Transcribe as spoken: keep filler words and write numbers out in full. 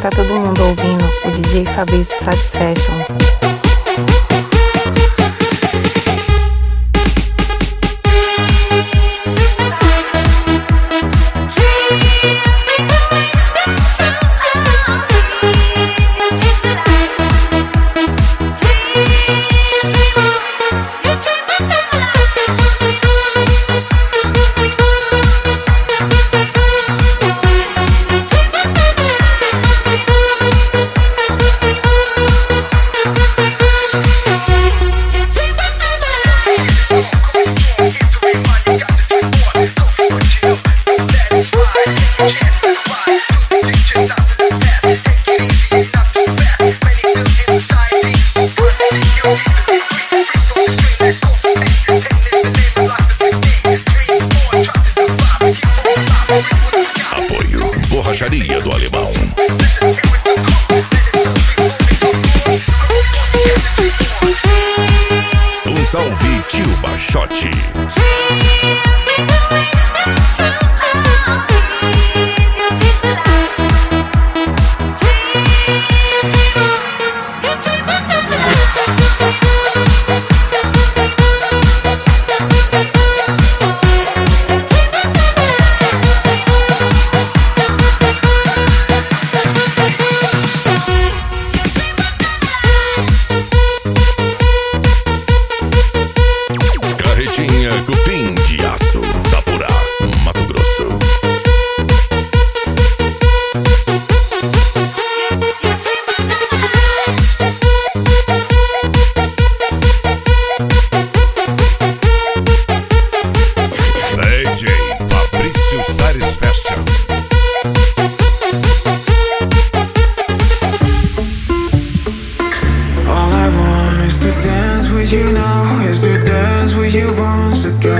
tá todo mundo ouvindo o D J Fabrício Satisfaction. Apoio Borracharia do Alemão. Um salve tio Bachote. Carretinha Cupim de Aço, Tapurá, Mato Grosso. D J Fabrício Satisfaction. All I want is to dance with you now, is to dance with you once again.